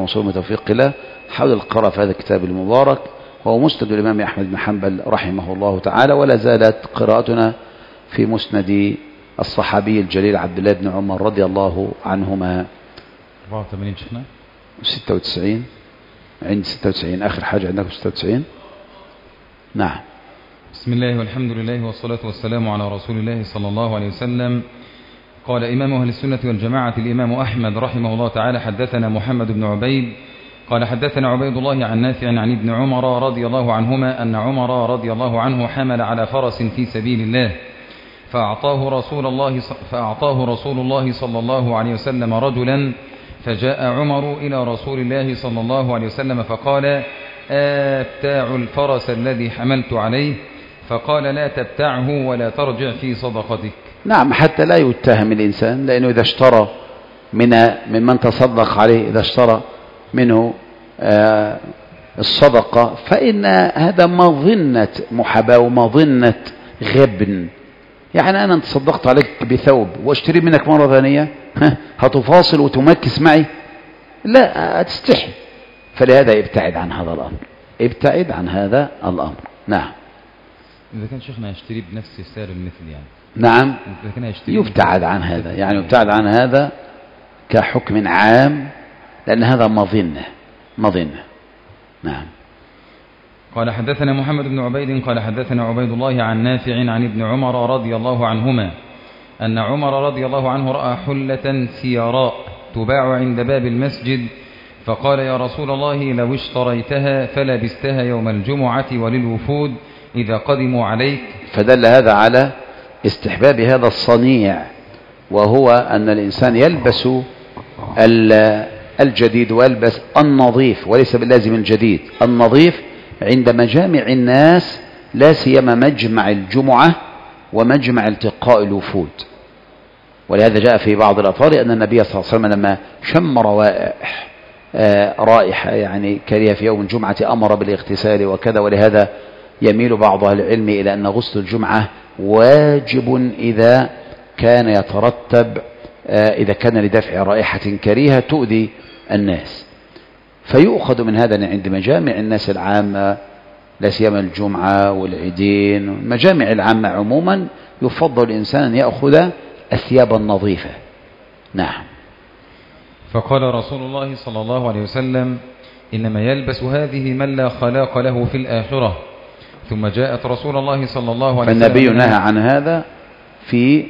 ونصره من توفيق الله حول القراءة في هذا الكتاب المبارك، وهو مسند الإمام أحمد بن حنبل رحمه الله تعالى. ولا زالت قراءتنا في مسند الصحابي الجليل عبد الله بن عمر رضي الله عنهما. 84 شيخنا 96 عند 96 آخر حاجة عندكم 96. نعم. بسم الله والحمد لله والصلاة والسلام على رسول الله صلى الله عليه وسلم. قال إمام أهل السنة والجماعة الإمام أحمد رحمه الله تعالى: حدثنا محمد بن عبيد قال حدثنا عبيد الله عن نافع عن ابن عمر رضي الله عنهما أن عمر رضي الله عنه حمل على فرس في سبيل الله فأعطاه رسول الله صلى الله عليه وسلم رجلا، فجاء عمر إلى رسول الله صلى الله عليه وسلم فقال: أبتاع الفرس الذي حملت عليه؟ فقال: لا تبتعه ولا ترجع في صدقتك. نعم، حتى لا يتهم الإنسان، لأنه إذا اشترى ممن تصدق عليه، إذا اشترى منه الصدقة، فإن هذا مظنة محاباة ومظنة غبن. يعني أنا تصدقت عليك بثوب واشتري منك مرة ثانية، هتفاصل وتمكس معي؟ لا، هتستحي. فلهذا ابتعد عن هذا الأمر، ابتعد عن هذا الأمر. نعم. إذا كان شيخنا يشتري بنفس سعر المثل يعني. نعم، يبتعد عن هذا، يعني يبتعد عن هذا كحكم عام، لأن هذا مظنة. نعم. قال حدثنا محمد بن عبيد قال حدثنا عبيد الله عن نافع عن ابن عمر رضي الله عنهما أن عمر رضي الله عنه رأى حلة سيراء تباع عند باب المسجد، فقال: يا رسول الله، لو اشتريتها فلبستها يوم الجمعة وللوفود إذا قدموا عليك. فدل هذا على استحباب هذا الصنيع، وهو أن الإنسان يلبس الجديد ويلبس النظيف، وليس باللازم الجديد، النظيف عند مجامع الناس، لا سيما مجمع الجمعة ومجمع التقاء الوفود. ولهذا جاء في بعض الأثار أن النبي صلى الله عليه وسلم لما شم رائحة يعني كريهة في يوم الجمعة أمر بالاغتسال وكذا. ولهذا يميل بعض أهل العلم إلى أن غسل الجمعة واجب إذا كان يترتب إذا كان لدفع رائحة كريهة تؤذي الناس. فيؤخذ من هذا عند مجامع الناس العامة، لا سيما الجمعة والعيدين، المجامع العامة عموما يفضل الإنسان أن يأخذ الثياب النظيفة. نعم. فقال رسول الله صلى الله عليه وسلم: إنما يلبس هذه من لا خلاق له في الآخرة. ثم جاءت رسول الله صلى الله عليه وسلم، فالنبي نهى عن هذا في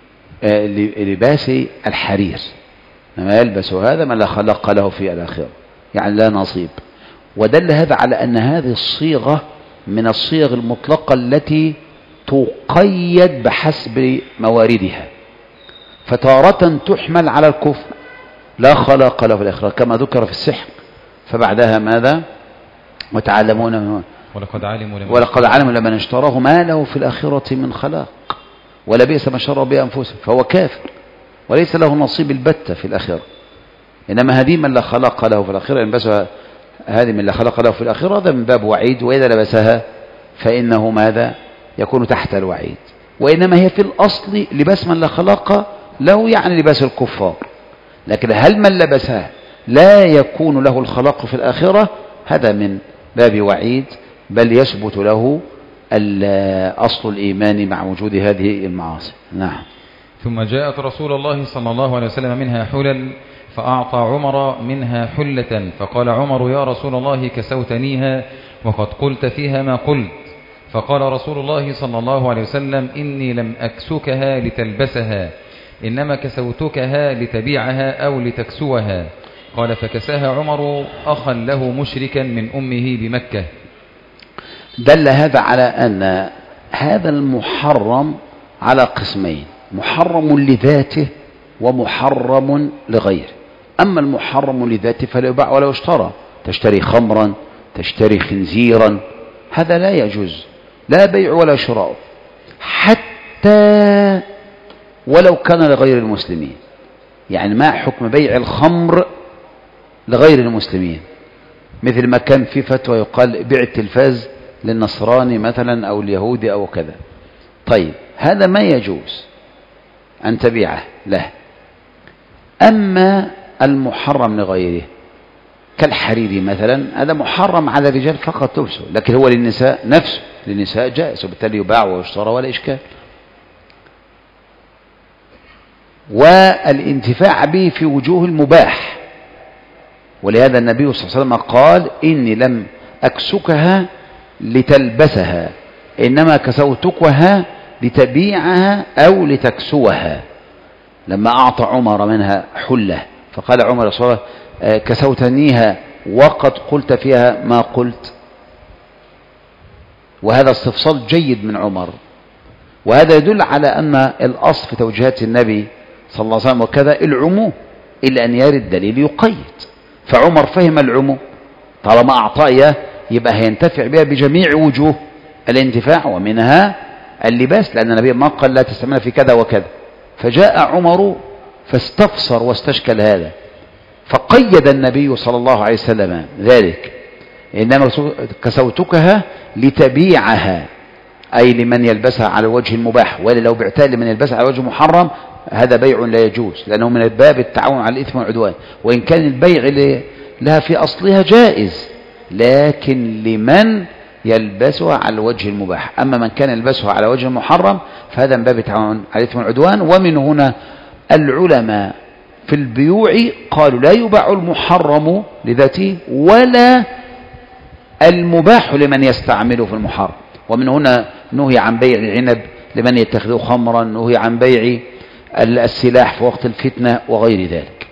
لباس الحرير، إنما يلبس هذا من لا خلاق له في الآخرة، يعني لا نصيب. ودل هذا على أن هذه الصيغة من الصيغ المطلقة التي تقيد بحسب مواردها، فتارة تحمل على الكفر لا خلاق له في الآخرة كما ذكر في السحر، فبعدها ماذا؟ وتعلمون ولقد علموا لمن اشتراه ما له في الآخرة من خلاق ولبئس ما شروا به أنفسهم، فهو كافر وليس له نصيب البتة في الآخرة. إنما هذه من لا خلاق له في الآخرة، يلبسها هذه من لا خلاق له في الآخرة، هذا من باب وعيد، وإذا لبسها فإنه ماذا؟ يكون تحت الوعيد. وإنما هي في الأصل لباس من لا خلاق له، يعني لباس الكفار. لكن هل من لبسها لا يكون له الخلاق في الآخرة؟ هذا من باب وعيد، بل يثبت له أصل الإيمان مع وجود هذه المعاصي. نعم. ثم جاءت رسول الله صلى الله عليه وسلم منها حلل، فأعطى عمر منها حلة، فقال عمر: يا رسول الله، كسوتنيها وقد قلت فيها ما قلت. فقال رسول الله صلى الله عليه وسلم: إني لم أكسكها لتلبسها، إنما كسوتكها لتبيعها أو لتكسوها. قال: فكساها عمر أخا له مشركا من أمه بمكة. دل هذا على أن هذا المحرم على قسمين: محرم لذاته ومحرم لغيره. أما المحرم لذاته فلا يباع ولا يشترى، تشتري خمرا، تشتري خنزيرا، هذا لا يجوز، لا بيع ولا شراء، حتى ولو كان لغير المسلمين. يعني ما حكم بيع الخمر لغير المسلمين؟ مثل ما كان في فتوى يقال بيع التلفاز للنصراني مثلا أو اليهودي أو كذا. طيب، هذا ما يجوز أن تبيعه له. أما المحرم لغيره كالحرير مثلا، هذا محرم على الرجال فقط لبسه، لكن هو للنساء نفسه، للنساء جائز وبالتالي يباع ويشترى ولا إشكال. والانتفاع به في وجوه المباح، ولهذا النبي صلى الله عليه وسلم قال إني لم أكسكها لتلبسها إنما كسوتكها لتبيعها أو لتكسوها. لما أعطى عمر منها حلة فقال عمر صلى الله عليه وسلم كسوتنيها وقد قلت فيها ما قلت. وهذا استفصال جيد من عمر، وهذا يدل على أن الأصل في توجيهات النبي صلى الله عليه وسلم وكذا العموم، إلا أن يرد دليل يقيد. فعمر فهم العموم، طالما أعطى إياه يبقى هينتفع بها بجميع وجوه الانتفاع، ومنها اللباس، لأن النبي ما قال لا تستعمل في كذا وكذا. فجاء عمر فاستفسر واستشكل هذا، فقيد النبي صلى الله عليه وسلم ذلك، إنما كسوتكها لتبيعها، أي لمن يلبسها على وجه المباح، ولا لو بعتها لمن يلبسها على وجه محرم هذا بيع لا يجوز، لأنه من باب التعاون على الإثم والعدوان. وإن كان البيع لها في أصلها جائز، لكن لمن يلبسها على الوجه المباح. أما من كان يلبسها على وجه محرم فهذا من باب التعاون على الإثم والعدوان. ومن هنا العلماء في البيوع قالوا لا يباع المحرم لذاته ولا المباح لمن يستعمله في المحرم. ومن هنا نهي عن بيع العنب لمن يتخذه خمرا، نهي عن بيع السلاح في وقت الفتنة وغير ذلك.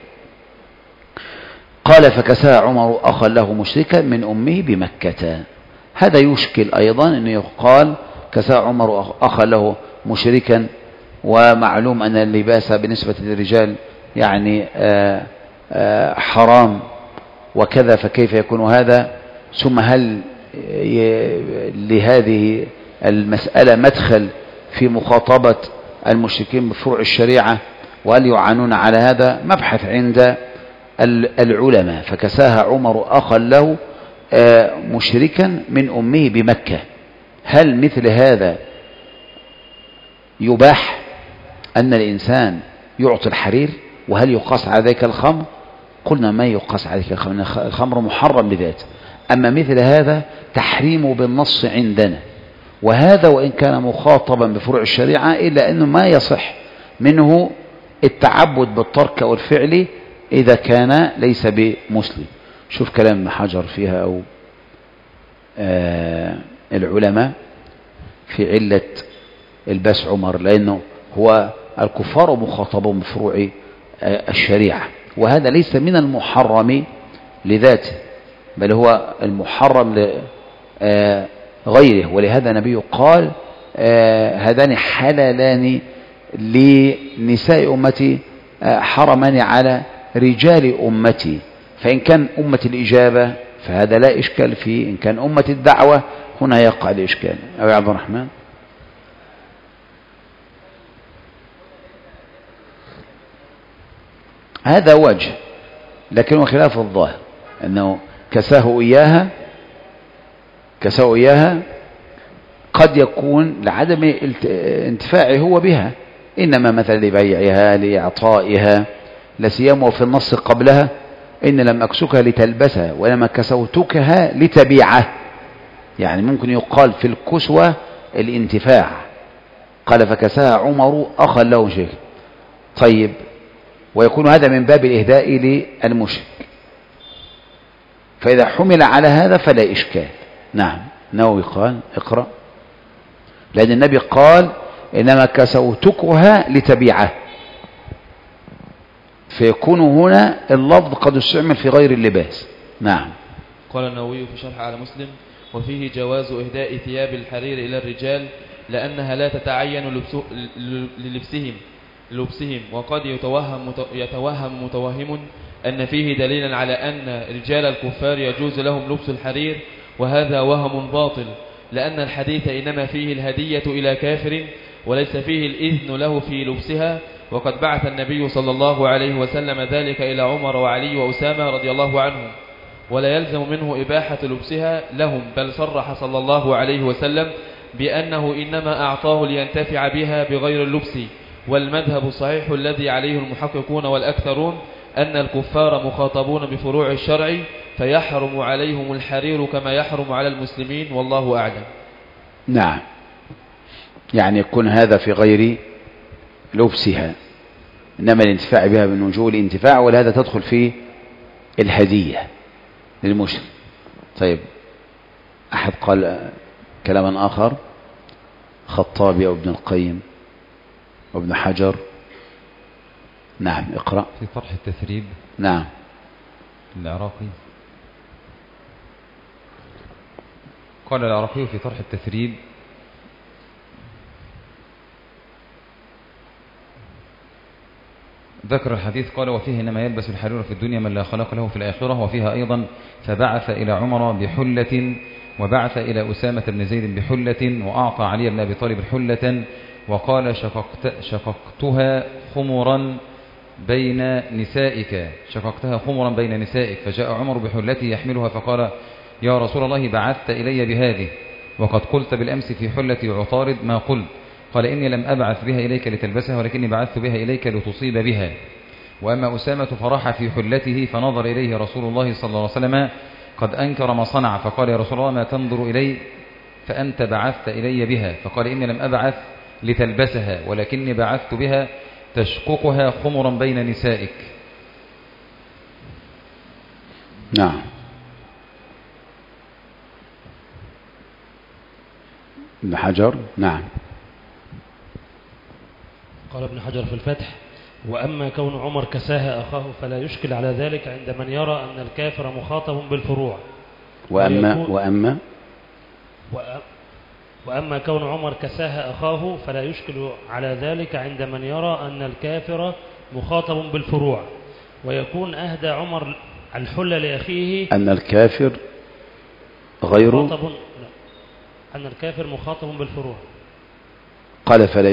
قال فكسى عمر أخا له مشركا من أمه بمكة. هذا يشكل أيضا أن يقال كسى عمر أخا له مشركا، ومعلوم أن اللباس بالنسبة للرجال يعني حرام وكذا، فكيف يكون هذا؟ ثم هل لهذه المسألة مدخل في مخاطبة المشركين بفروع الشريعة، وهل يعانون على هذا؟ مبحث عند العلماء. فكساها عمر أخا له مشركا من أمه بمكة. هل مثل هذا يباح أن الإنسان يعطي الحرير؟ وهل يقاس على ذلك الخمر؟ قلنا ما يقاس على ذلك الخمر، الخمر محرم لذاته. أما مثل هذا تحريمه بالنص عندنا، وهذا وإن كان مخاطبا بفروع الشريعة إلا أنه ما يصح منه التعبد بالترك أو الفعل إذا كان ليس بمسلم. شوف كلام ابن حجر فيها أو العلماء في علة الباس عمر، لأنه هو الكفار مخاطبون بفروع الشريعة، وهذا ليس من المحرم لذاته، بل هو المحرم لغيره. ولهذا النبي قال هذان حلالان لنساء أمتي حرمان على رجال أمتي. فإن كان أمة الإجابة فهذا لا إشكال فيه، إن كان أمة الدعوة هنا يقع الإشكال. أو يا عبد الرحمن؟ هذا وجه، لكنه خلاف الظاهر، أنه كساه إياها قد يكون لعدم انتفاعه هو بها، إنما مثلا لبيعها لإعطائها، لسيما وفي النص قبلها إن لم أكسكها لتلبسها وإنما كسوتكها لتبيعه. يعني ممكن يقال في الكسوة الانتفاع. قال فكساها عمر أخا له شيء. طيب، ويكون هذا من باب الإهداء للمشرك، فإذا حمل على هذا فلا إشكال. نعم. نووي قال اقرأ. لأن النبي قال إنما كسوتكها لتبيعه، فيكون هنا اللفظ قد استعمل في غير اللباس. نعم. قال النووي في شرح على مسلم: وفيه جواز إهداء ثياب الحرير إلى الرجال لأنها لا تتعين لبسهم، وقد يتوهم متوهم أن فيه دليلا على أن رجال الكفار يجوز لهم لبس الحرير، وهذا وهم باطل، لأن الحديث إنما فيه الهدية إلى كافر وليس فيه الإذن له في لبسها. وقد بعث النبي صلى الله عليه وسلم ذلك إلى عمر وعلي وأسامة رضي الله عنهم، ولا يلزم منه إباحة لبسها لهم، بل صرح صلى الله عليه وسلم بأنه إنما أعطاه لينتفع بها بغير اللبس. والمذهب الصحيح الذي عليه المحققون والأكثرون أن الكفار مخاطبون بفروع الشرع فيحرم عليهم الحرير كما يحرم على المسلمين، والله أعلم. نعم، يعني يكون هذا في غير لبسها، إنما الانتفاع بها من وجوه الانتفاع، ولهذا تدخل في الهدية للمشرك. طيب، أحد قال كلاما آخر، خطابي أو ابن القيم أو ابن حجر. نعم، اقرأ. في طرح التثريب. نعم. العراقي قال العراقي في طرح التثريب: ذكر الحديث قال: وفيه إنما يلبس الحرير في الدنيا من لا خلق له في الآخرة. وفيها أيضا: فبعث إلى عمر بحلة، وبعث إلى أسامة بن زيد بحلة، وأعطى علي بن أبي طالب حلة، وقال: شققتها خمرا بين نسائك، شققتها خمرا بين نسائك. فجاء عمر بحلته يحملها فقال: يا رسول الله، بعثت إلي بهذه، وقد قلت بالأمس في حلتي عطارد ما قلت. قال: إني لم أبعث بها إليك لتلبسها، ولكني بعثت بها إليك لتصيب بها. وأما أسامة فراح في حلته، فنظر إليه رسول الله صلى الله عليه وسلم قد أنكر ما صنع، فقال: يا رسول الله، ما تنظر إلي فأنت بعثت إلي بها؟ فقال: إني لم أبعث لتلبسها، ولكني بعثت بها تشققها خمرا بين نسائك. نعم. ابن حجر. نعم. قال ابن حجر في الفتح: وأما كون عمر كساها أخاه فلا يشكل على ذلك عند من يرى أن الكافر مخاطب بالفروع. وأما كون عمر كساها أخاه فلا يشكل على ذلك عند من يرى أن الكافر مخاطب بالفروع، ويكون أهدى عمر الحل لأخيه أن الكافر غير أن الكافر مخاطب بالفروع. قال: فلا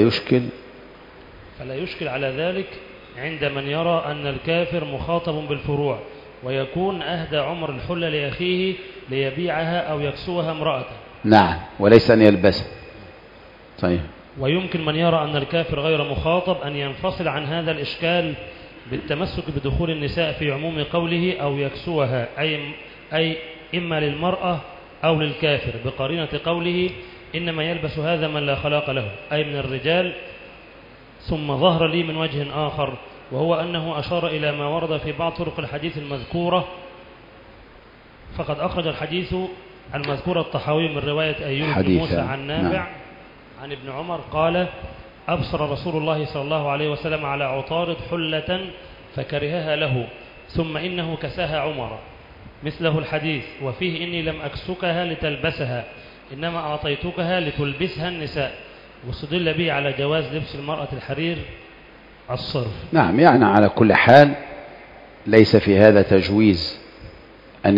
يشكل على ذلك عند من يرى أن الكافر مخاطب بالفروع، ويكون أهدى عمر الحل لأخيه ليبيعها أو يكسوها امرأته. نعم، وليس أن يلبسها. طيب. ويمكن من يرى أن الكافر غير مخاطب أن ينفصل عن هذا الإشكال بالتمسك بدخول النساء في عموم قوله أو يكسوها، أي إما للمرأة أو للكافر، بقرينة قوله: إنما يلبس هذا من لا خلاق له، أي من الرجال. ثم ظهر لي من وجه آخر، وهو أنه أشار إلى ما ورد في بعض طرق الحديث المذكورة، فقد أخرج الحديث المذكور الطحاوي من رواية أيوب بن موسى عن نافع عن ابن عمر قال: أبصر رسول الله صلى الله عليه وسلم على عطارد حلة فكرهها له، ثم إنه كساها عمر، مثله الحديث. وفيه: إني لم أكسكها لتلبسها، إنما أعطيتكها لتلبسها النساء. واستدل به على جواز لبس المرأة الحرير الصرف. نعم، يعني على كل حال ليس في هذا تجويز أن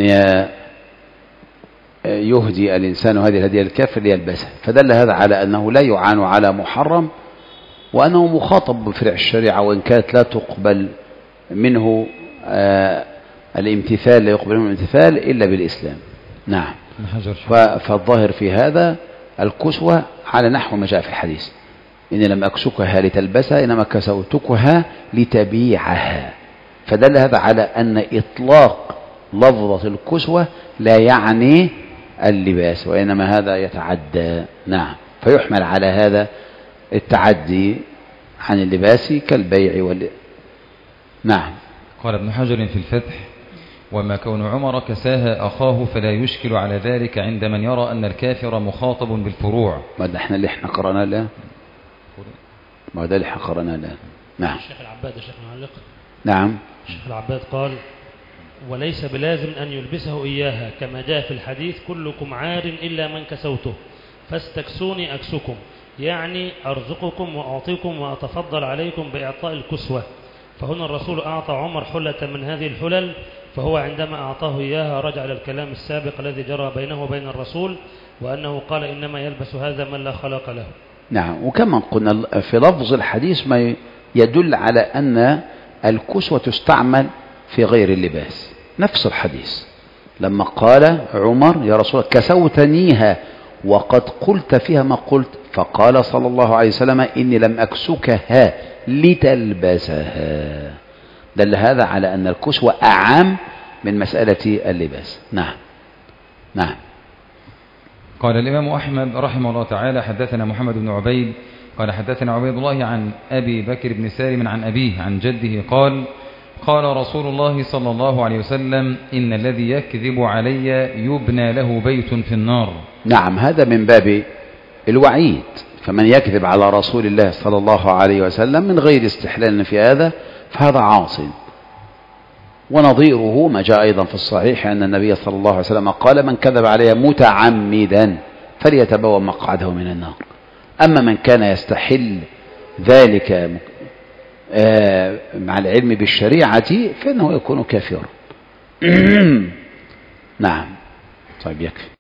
يهدي الإنسان هذه الهدية الكافر ليلبسها، فدل هذا على أنه لا يعان على محرم، وأنه مخاطب بفرع الشريعة، وإن كانت لا تقبل منه الامتثال، لا يقبل منه الامتثال إلا بالإسلام. نعم. فالظاهر في هذا الكسوة على نحو ما جاء في الحديث: إني لم أكسكها لتلبسها، إنما كسوتكها لتبيعها. فدل هذا على أن إطلاق لفظة الكسوة لا يعني اللباس، وإنما هذا يتعدى. نعم، فيحمل على هذا التعدي عن اللباس كالبيع نعم. قال ابن حجر في الفتح: وما كون عمر كساها أخاه فلا يشكل على ذلك عند من يرى أن الكافر مخاطب بالفروع. ما ده احنا اللي احنا قرأنا له، ما ده اللي احنا قرأنا له. نعم. الشيخ العباد، الشيخ معلق. نعم. الشيخ العباد قال: وليس بلازم أن يلبسه إياها، كما جاء في الحديث: كلكم عار إلا من كسوته، فاستكسوني أكسكم، يعني أرزقكم وأعطيكم وأتفضل عليكم بإعطاء الكسوة. فهنا الرسول أعطى عمر حلة من هذه الحلل، فهو عندما أعطاه إياها رجع للكلام السابق الذي جرى بينه وبين الرسول، وأنه قال: إنما يلبس هذا من لا خلاق له. نعم. وكما قلنا في لفظ الحديث ما يدل على أن الكسوة تستعمل في غير اللباس. نفس الحديث لما قال عمر: يا رسول الله، كسوتنيها وقد قلت فيها ما قلت، فقال صلى الله عليه وسلم: إني لم أكسكها لتلبسها. دل هذا على أن الكسوة أعم من مسألة اللباس. نعم. نعم. قال الإمام أحمد رحمه الله تعالى حدثنا محمد بن عبيد قال حدثنا عبيد الله عن أبي بكر بن سالم عن أبيه عن جده قال قال رسول الله صلى الله عليه وسلم إن الذي يكذب علي يبنى له بيت في النار. نعم، هذا من باب الوعيد، فمن يكذب على رسول الله صلى الله عليه وسلم من غير استحلال في هذا فهذا عاصٍ. ونظيره ما جاء أيضا في الصحيح أن النبي صلى الله عليه وسلم قال من كذب علي متعمدا فليتبوأ مقعده من النار. أما من كان يستحل ذلك مع العلم بالشريعة فإنه يكون كافرا. نعم. طيب يكفي.